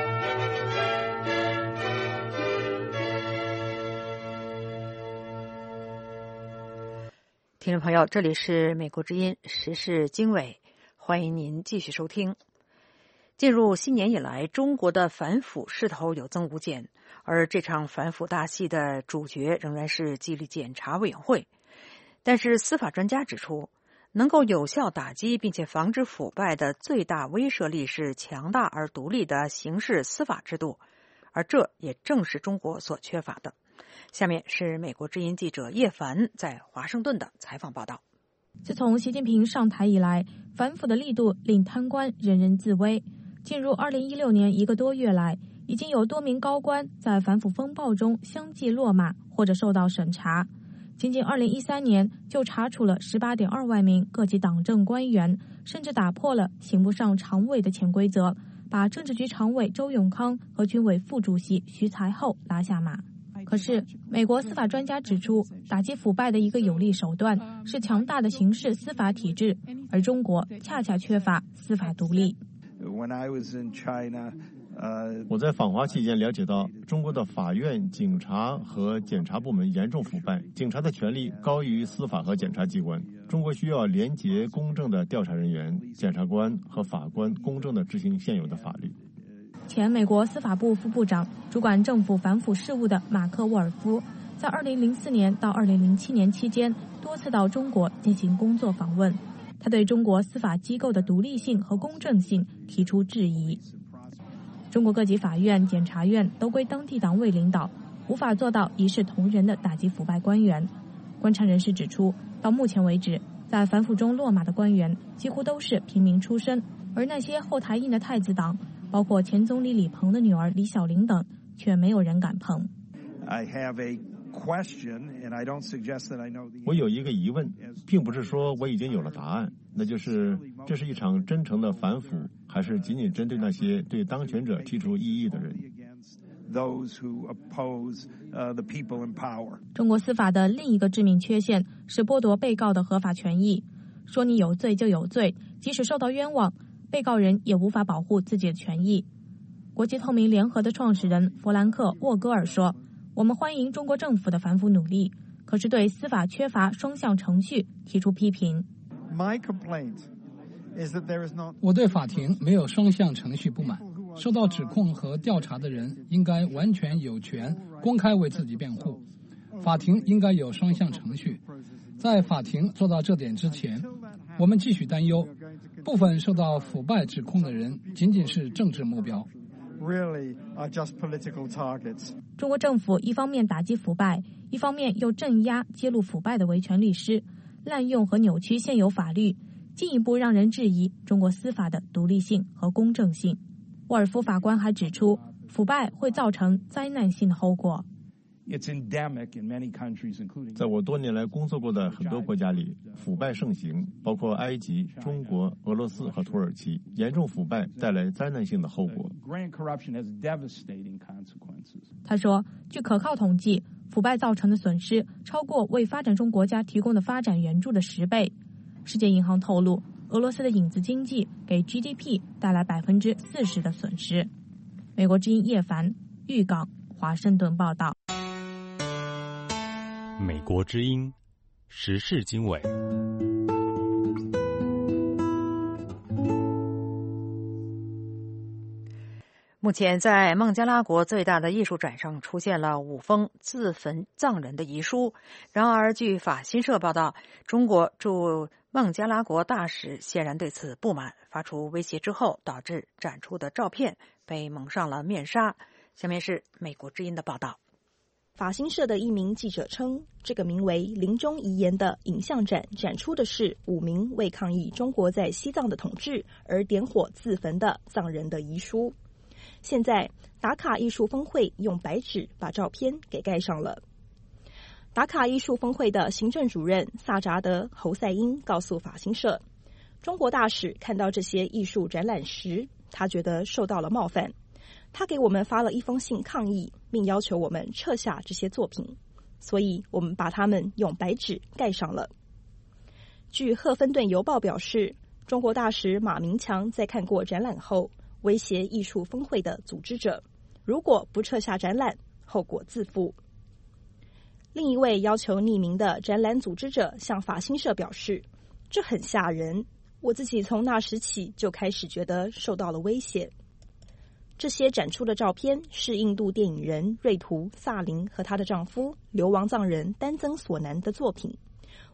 听众朋友，这里是美国之音时事经纬，欢迎您继续收听。进入新年以来，中国的反腐势头有增无减，而这场反腐大戏的主角仍然是纪律检查委员会。但是司法专家指出， 能够有效打击并且防止腐败的最大威慑力是强大而独立的刑事司法制度，而这也正是中国所缺乏的。下面是美国之音记者叶凡在华盛顿的采访报道。 自从习近平上台以来，反腐的力度令贪官人人自危。进入2016年1个多月来，已经有多名高官在反腐风暴中相继落马或者受到审查。仅仅2013年就查处了18.2万名各级党政官员，甚至打破了刑不上常委的潜规则，把政治局常委周永康和军委副主席徐才厚拉下马。可是，美国司法专家指出，打击腐败的一个有力手段是强大的刑事司法体制，而中国恰恰缺乏司法独立。 我在访华期间了解到，中国的法院、警察和检察部门严重腐败，警察的权力高于司法和检察机关。中国需要廉洁公正的调查人员、检察官和法官公正地执行现有的法律。 前美国司法部副部长、主管政府反腐事务的马克·沃尔夫，在2004年到2007年期间多次到中国进行工作访问。他对中国司法机构的独立性和公正性提出质疑。中国各级法院、检察院都归当地党委领导，无法做到一视同仁地打击腐败官员。观察人士指出，到目前为止，在反腐中落马的官员几乎都是平民出身，而那些后台印的太子党，包括前总理李鹏的女儿李小玲等，却没有人敢碰。 我有一个疑问，并不是说我已经有了答案，那就是这是一场真诚的反腐，还是仅仅针对那些对当权者提出异议的人？ 中国司法的另一个致命缺陷是剥夺被告的合法权益，说你有罪就有罪，即使受到冤枉，被告人也无法保护自己的权益。国际透明联合的创始人弗兰克·沃戈尔说，我们欢迎中国政府的反腐努力，可是对司法缺乏双向程序提出批评。 我对法庭没有双向程序不满，受到指控和调查的人应该完全有权公开为自己辩护。法庭应该有双向程序。在法庭做到这点之前，我们继续担忧，部分受到腐败指控的人仅仅是政治目标。 中国政府一方面打击腐败，一方面又镇压揭露腐败的维权律师，滥用和扭曲现有法律，进一步让人质疑中国司法的独立性和公正性。沃尔夫法官还指出，腐败会造成灾难性的后果。 在我多年来工作过的很多国家里，腐败盛行，包括埃及、中国、俄罗斯和土耳其。严重腐败带来灾难性的后果。 他说，据可靠统计，腐败造成的损失超过为发展中国家提供的发展援助的10倍。世界银行透露，俄罗斯的影子经济给 GDP 带来40%的损失。美国之音叶凡，豫港，华盛顿报道。 美国之音，时事经纬。 目前，在孟加拉国最大的艺术展上出现了5封自焚藏人的遗书。然而，据法新社报道，中国驻孟加拉国大使显然对此不满，发出威胁之后，导致展出的照片被蒙上了面纱。下面是美国之音的报道。 法新社的一名记者称，这个名为临终遗言的影像展展出的是5名为抗议中国在西藏的统治而点火自焚的藏人的遗书。现在达卡艺术峰会用白纸把照片给盖上了。达卡艺术峰会的行政主任萨扎德·侯赛因告诉法新社，中国大使看到这些艺术展览时，他觉得受到了冒犯。他给我们发了一封信抗议，并要求我们撤下这些作品，所以我们把它们用白纸盖上了。据赫芬顿邮报表示，中国大使马明强在看过展览后，威胁艺术峰会的组织者，如果不撤下展览，后果自负。另一位要求匿名的展览组织者向法新社表示，这很吓人，我自己从那时起就开始觉得受到了威胁。这些展出的照片是印度电影人瑞图·萨林和她的丈夫流亡藏人丹增索南的作品。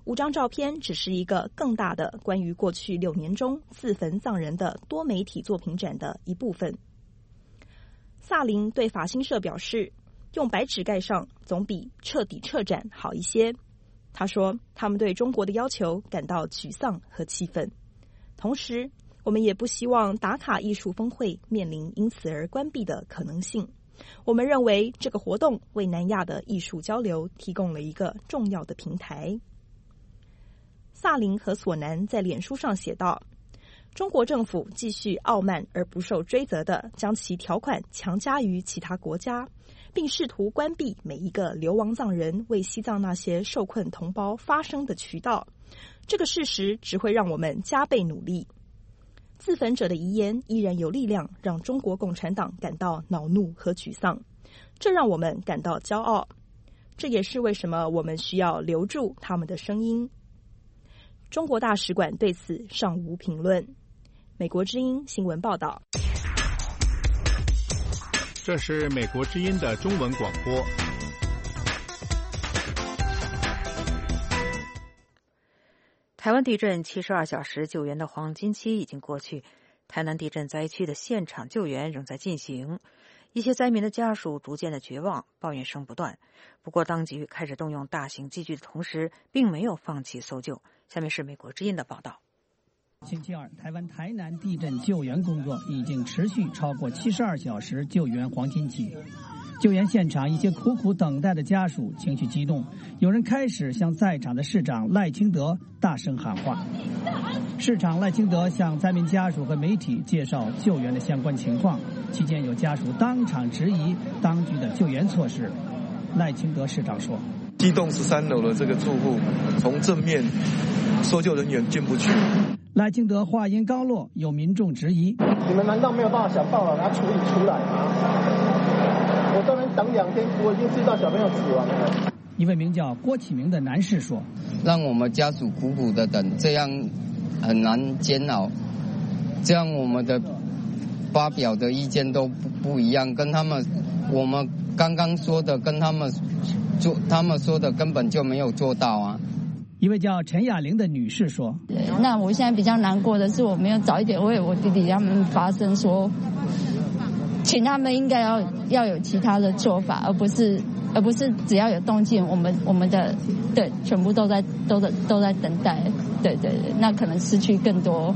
5张照片只是一个更大的关于过去6年中自焚藏人的多媒体作品展的一部分。萨林对法新社表示，用白纸盖上总比彻底撤展好一些。他说，他们对中国的要求感到沮丧和气愤，同时我们也不希望达卡艺术峰会面临因此而关闭的可能性。我们认为这个活动为南亚的艺术交流提供了一个重要的平台。萨林和索南在脸书上写道，中国政府继续傲慢而不受追责地将其条款强加于其他国家，并试图关闭每一个流亡藏人为西藏那些受困同胞发声的渠道。这个事实只会让我们加倍努力。自焚者的遗言依然有力量让中国共产党感到恼怒和沮丧，这让我们感到骄傲。这也是为什么我们需要留住他们的声音。中国大使馆对此尚无评论。美国之音新闻报道。 这是美国之音的中文广播。 台湾地震72小时救援的黄金期已经过去，台南地震灾区的现场救援仍在进行，一些灾民的家属逐渐的绝望，抱怨声不断。不过当局开始动用大型机具的同时，并没有放弃搜救。下面是美国之音的报道。 星期二，台湾台南地震救援工作已经持续超过72小时救援黄金期。救援现场，一些苦苦等待的家属情绪激动，有人开始向在场的市长赖清德大声喊话。市长赖清德向灾民家属和媒体介绍救援的相关情况，期间有家属当场质疑当局的救援措施。赖清德市长说， 机动13楼的这个住户从正面搜救人员进不去。 赖清德话音刚落，有民众质疑， 你们难道没有办法想办法把它处理出来吗？我这边等2天，我已经知道小朋友死亡了。 一位名叫郭启明的男士说， 让我们家属苦苦的等，这样很难煎熬，这样我们的发表的意见都不一样，跟他们我们刚刚说的跟他们说的根本就没有做到啊。 一位叫陈雅玲的女士说， 那我现在比较难过的是，我没有早一点为我弟弟他们发声，说请他们应该要有其他的做法，而不是只要有动静，我们的对全部都在等待，对，那可能失去更多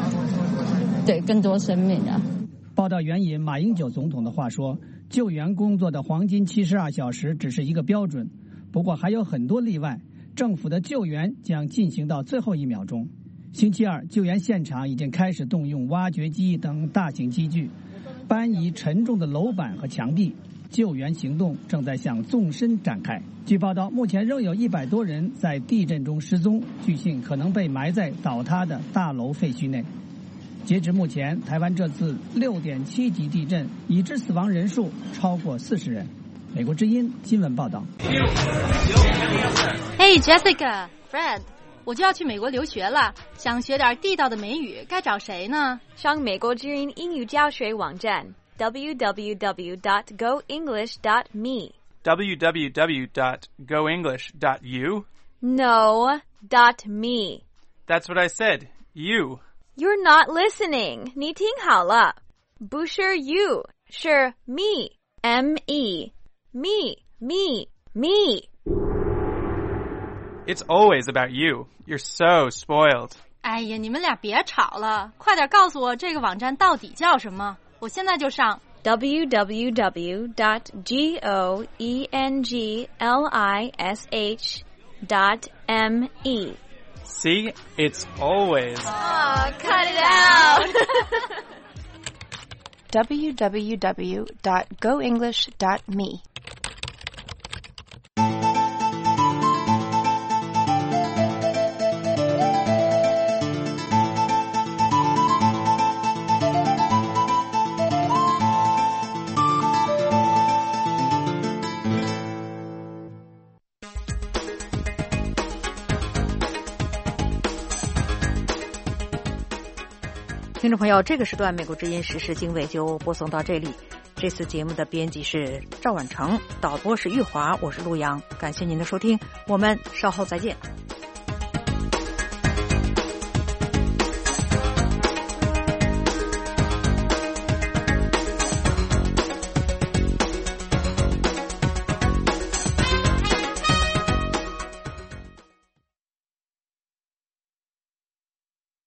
生命啊。 报道援引马英九总统的话说，救援工作的黄金72小时只是一个标准，不过还有很多例外。政府的救援将进行到最后1秒钟。星期二，救援现场已经开始动用挖掘机等大型机具，搬移沉重的楼板和墙壁。救援行动正在向纵深展开。据报道，目前仍有100多人在地震中失踪，据信可能被埋在倒塌的大楼废墟内。截至目前，台湾这次6.7级地震已知死亡人数超过40人。美国之音新闻报道。 Hey Jessica、Fred， 我就要去美国留学了，想学点地道的美语，该找谁呢？ 上美国之音英语教学网站 www.goenglish.me www.goenglish.you No, .me That's what I said, you You're not listening 你听好了不是 you 是 me M-E Me It's always about you. You're so spoiled. 哎呀，你们俩别吵了，快点告诉我这个网站到底叫什么，我现在就上。 www.goenglish.me See? It's always. Oh, cut it out. www.goenglish.me 听众朋友，这个时段美国之音时事经纬就播送到这里。这次节目的编辑是赵婉成，导播是玉华，我是陆阳，感谢您的收听，我们稍后再见。